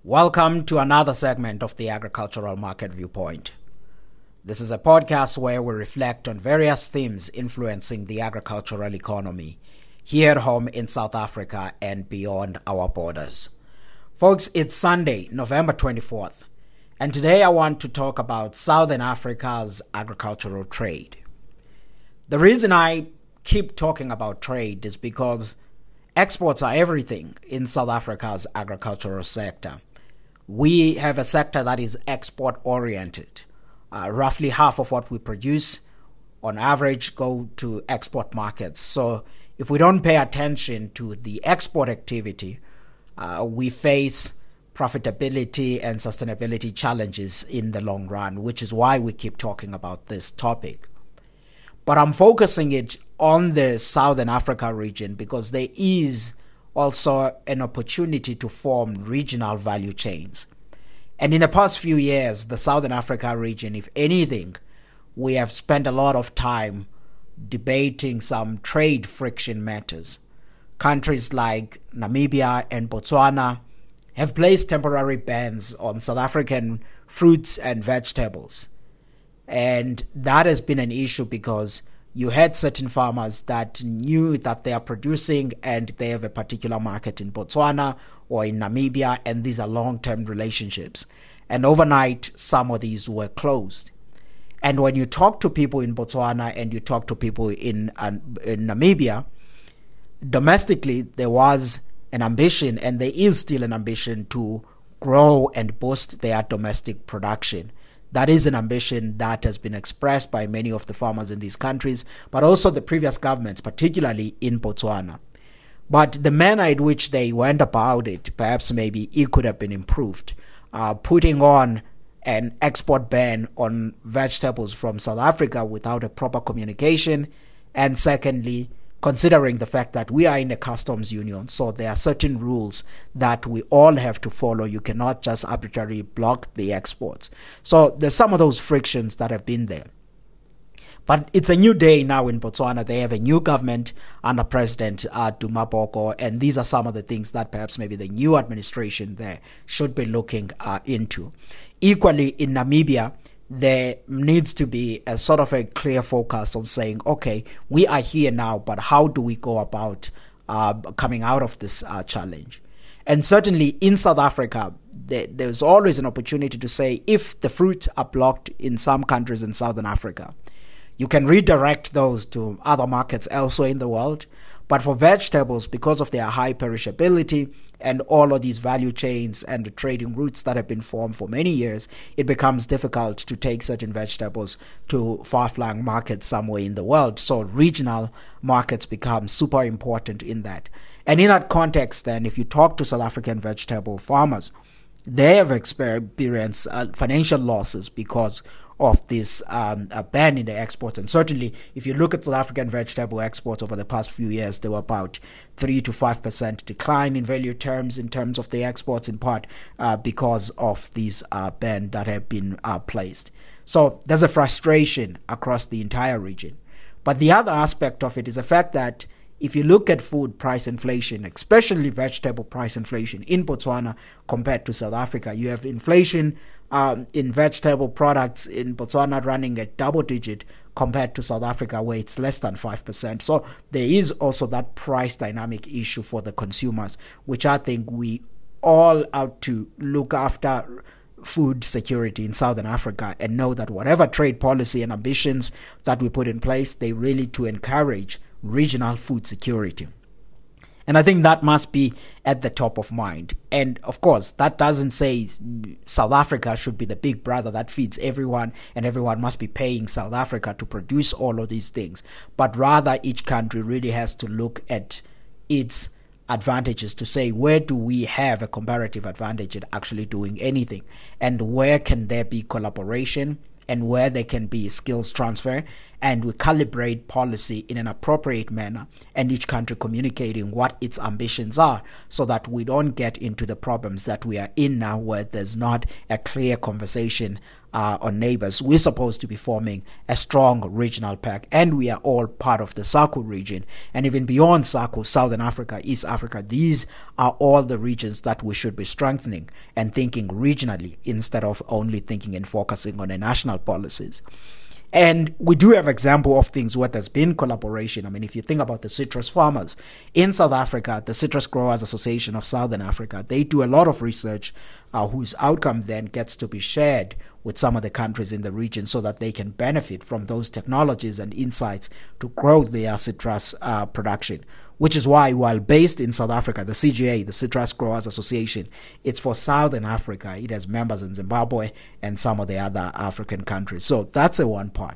Welcome to another segment of the Agricultural Market Viewpoint. This is a podcast where we reflect on various themes influencing the agricultural economy here at home in South Africa and beyond our borders. Folks, it's Sunday, November 24th, and today I want to talk about Southern Africa's agricultural trade. The reason I keep talking about trade is because exports are everything in South Africa's agricultural sector. We have a sector that is export-oriented. Roughly half of what we produce, on average, go to export markets. So if we don't pay attention to the export activity, we face profitability and sustainability challenges in the long run, which is why we keep talking about this topic. But I'm focusing it on the Southern Africa region because there is also an opportunity to form regional value chains. And in the past few years, the Southern Africa region, if anything, we have spent a lot of time debating some trade friction matters. Countries like Namibia and Botswana have placed temporary bans on South African fruits and vegetables. And that has been an issue because you had certain farmers that knew that they are producing and they have a particular market in Botswana or in Namibia, and these are long-term relationships. And overnight, some of these were closed. And when you talk to people in Botswana and you talk to people in Namibia, domestically, there was an ambition, and there is still an ambition to grow and boost their domestic production. That is an ambition that has been expressed by many of the farmers in these countries, but also the previous governments, particularly in Botswana. But the manner in which they went about it, perhaps maybe it could have been improved. Putting on an export ban on vegetables from South Africa without a proper communication, and secondly, considering the fact that we are in a customs union, so there are certain rules that we all have to follow. You cannot just arbitrarily block the exports. So there's some of those frictions that have been there. But it's a new day now in Botswana. They have a new government under President Duma Boko, and these are some of the things that perhaps maybe the new administration there should be looking into. Equally, in Namibia, there needs to be a sort of a clear focus of saying, okay, we are here now, but how do we go about coming out of this challenge? And certainly in South Africa, there's always an opportunity to say, if the fruit are blocked in some countries in Southern Africa, you can redirect those to other markets elsewhere in the world. But for vegetables, because of their high perishability and all of these value chains and the trading routes that have been formed for many years, it becomes difficult to take certain vegetables to far-flung markets somewhere in the world. So regional markets become super important in that. And in that context, then, if you talk to South African vegetable farmers, they have experienced financial losses because of this ban in the exports. And certainly, if you look at South African vegetable exports over the past few years, there were about 3 to 5% decline in value terms in terms of the exports, in part because of these ban that have been placed. So there's a frustration across the entire region. But the other aspect of it is the fact that if you look at food price inflation, especially vegetable price inflation in Botswana compared to South Africa, you have inflation in vegetable products in Botswana running at double digit compared to South Africa where it's less than 5%. So there is also that price dynamic issue for the consumers, which I think we all ought to look after food security in Southern Africa and know that whatever trade policy and ambitions that we put in place, they really to encourage regional food security. And I think that must be at the top of mind. And of course, that doesn't say South Africa should be the big brother that feeds everyone and everyone must be paying South Africa to produce all of these things. But rather, each country really has to look at its advantages to say, where do we have a comparative advantage at actually doing anything? And where can there be collaboration? And where there can be skills transfer, and we calibrate policy in an appropriate manner, and each country communicating what its ambitions are, so that we don't get into the problems that we are in now, where there's not a clear conversation on neighbors, we're supposed to be forming a strong regional pact, and we are all part of the SACU region. And even beyond SACU, Southern Africa, East Africa, these are all the regions that we should be strengthening and thinking regionally instead of only thinking and focusing on the national policies. And we do have example of things where there's been collaboration. I mean, if you think about the citrus farmers in South Africa, the Citrus Growers Association of Southern Africa, they do a lot of research whose outcome then gets to be shared with some of the countries in the region so that they can benefit from those technologies and insights to grow their citrus production. Which is why, while based in South Africa, the CGA, the Citrus Growers Association, it's for Southern Africa. It has members in Zimbabwe and some of the other African countries. So that's a one part.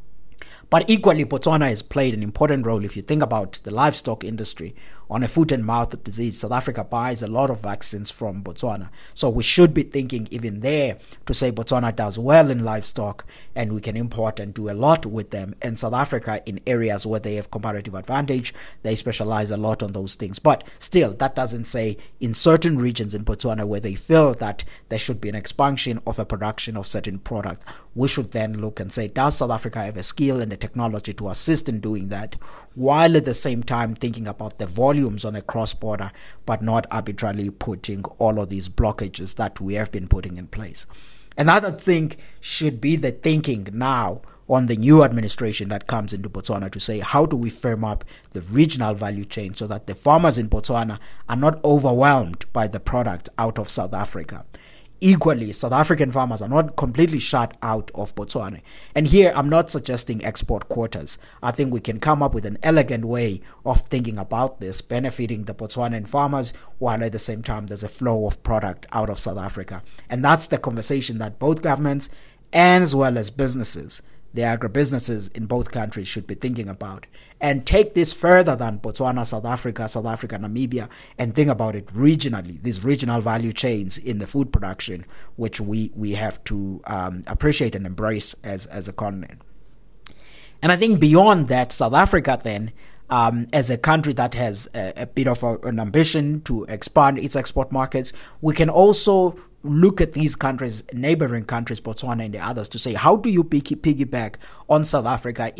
But equally, Botswana has played an important role. If you think about the livestock industry on a foot and mouth disease, South Africa buys a lot of vaccines from Botswana. So we should be thinking even there to say Botswana does well in livestock and we can import and do a lot with them. And South Africa, in areas where they have comparative advantage, they specialize a lot on those things. But still, that doesn't say in certain regions in Botswana where they feel that there should be an expansion of a production of certain product, we should then look and say, does South Africa have a skill and a technology to assist in doing that, while at the same time thinking about the volumes on a cross-border, but not arbitrarily putting all of these blockages that we have been putting in place. Another thing should be the thinking now on the new administration that comes into Botswana to say, how do we firm up the regional value chain so that the farmers in Botswana are not overwhelmed by the product out of South Africa? Equally, South African farmers are not completely shut out of Botswana. And here, I'm not suggesting export quotas. I think we can come up with an elegant way of thinking about this, benefiting the Botswanan farmers, while at the same time there's a flow of product out of South Africa. And that's the conversation that both governments, as well as businesses, the agribusinesses in both countries should be thinking about, and take this further than Botswana, South Africa, Namibia, and think about it regionally, these regional value chains in the food production, which we have to appreciate and embrace as a continent. And I think beyond that, South Africa then, as a country that has a bit of an ambition to expand its export markets, we can also look at these countries, neighboring countries, Botswana and the others, to say, how do you piggyback on South Africa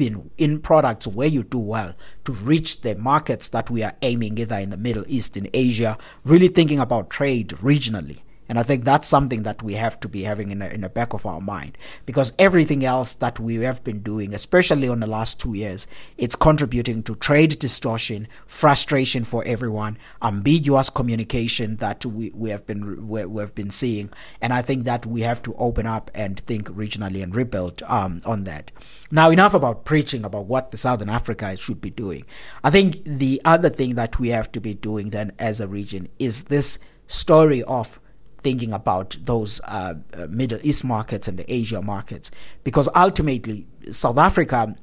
in products where you do well to reach the markets that we are aiming, either in the Middle East, in Asia, really thinking about trade regionally. And I think that's something that we have to be having in the back of our mind, because everything else that we have been doing, especially in the last 2 years, it's contributing to trade distortion, frustration for everyone, ambiguous communication that we have been seeing. And I think that we have to open up and think regionally and rebuild on that. Now, enough about preaching about what the Southern Africa should be doing. I think the other thing that we have to be doing then as a region is this story of thinking about those Middle East markets and the Asia markets, because ultimately South Africa,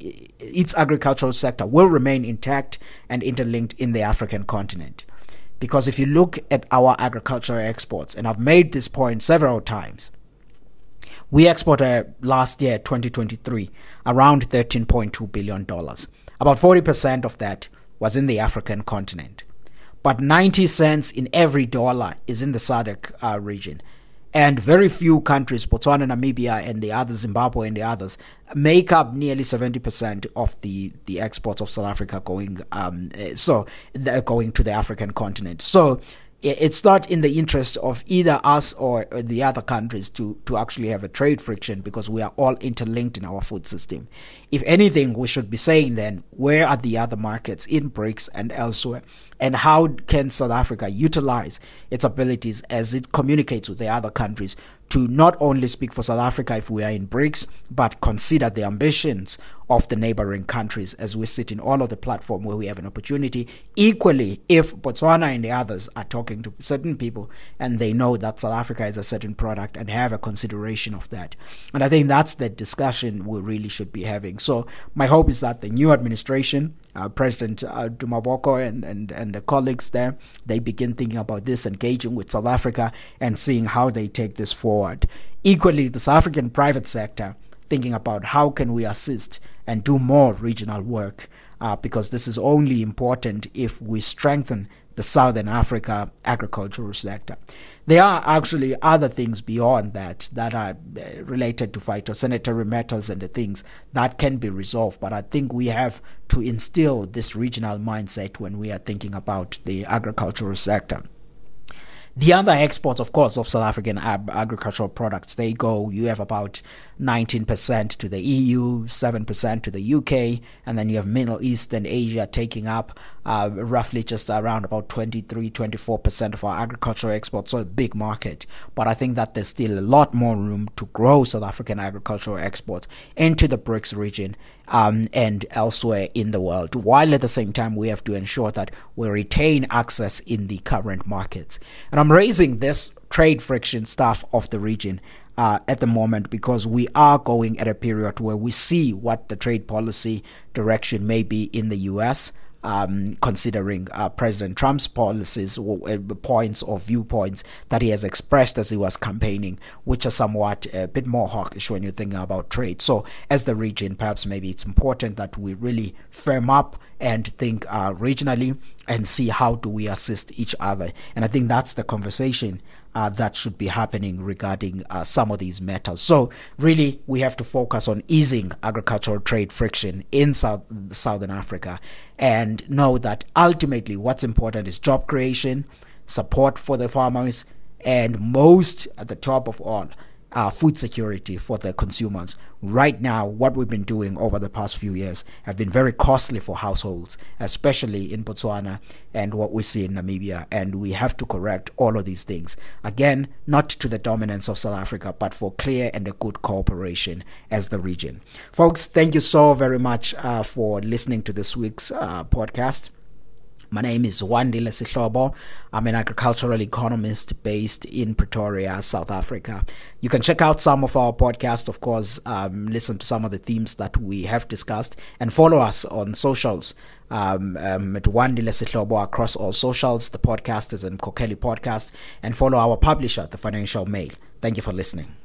its agricultural sector will remain intact and interlinked in the African continent. Because if you look at our agricultural exports, and I've made this point several times, we exported last year, 2023, around $13.2 billion. About 40% of that was in the African continent. But 90 cents in every dollar is in the SADC region. And very few countries, Botswana, Namibia, and the others, Zimbabwe and the others, make up nearly 70% of the exports of South Africa going to the African continent. So it's not in the interest of either us or the other countries to actually have a trade friction, because we are all interlinked in our food system. If anything, we should be saying then, where are the other markets in BRICS and elsewhere? And how can South Africa utilize its abilities as it communicates with the other countries to not only speak for South Africa if we are in BRICS, but consider the ambitions of the neighboring countries as we sit in all of the platform where we have an opportunity. Equally, if Botswana and the others are talking to certain people and they know that South Africa is a certain product and have a consideration of that. And I think that's the discussion we really should be having. So my hope is that the new administration, President Duma Boko and the colleagues there, they begin thinking about this, engaging with South Africa and seeing how they take this forward. Equally, the South African private sector thinking about how can we assist and do more regional work, because this is only important if we strengthen the Southern Africa agricultural sector. There are actually other things beyond that are related to phytosanitary matters and the things that can be resolved. But I think we have to instill this regional mindset when we are thinking about the agricultural sector. The other exports, of course, of South African agricultural products, you have about 19% to the EU, 7% to the UK, and then you have Middle East and Asia taking up roughly just around about 24% of our agricultural exports, so a big market. But I think that there's still a lot more room to grow South African agricultural exports into the BRICS region and elsewhere in the world, while at the same time we have to ensure that we retain access in the current markets. And I'm raising this trade friction stuff of the region at the moment because we are going at a period where we see what the trade policy direction may be in the US, considering President Trump's policies, points or viewpoints that he has expressed as he was campaigning, which are somewhat a bit more hawkish when you're thinking about trade. So as the region, perhaps maybe it's important that we really firm up and think regionally and see how do we assist each other. And I think that's the conversation that should be happening regarding some of these matters. So really, we have to focus on easing agricultural trade friction in Southern Africa and know that ultimately what's important is job creation, support for the farmers, and most at the top of all, food security for the consumers. Right now, what we've been doing over the past few years have been very costly for households, especially in Botswana and what we see in Namibia, and we have to correct all of these things. Again, not to the dominance of South Africa, but for clear and a good cooperation as the region. Folks, thank you so very much for listening to this week's podcast. My name is Wandile Sihlobo. I'm an agricultural economist based in Pretoria, South Africa. You can check out some of our podcasts, of course, listen to some of the themes that we have discussed, and follow us on socials. At Wandile Sihlobo across all socials. The podcast is in Kokeli Podcast, and follow our publisher, The Financial Mail. Thank you for listening.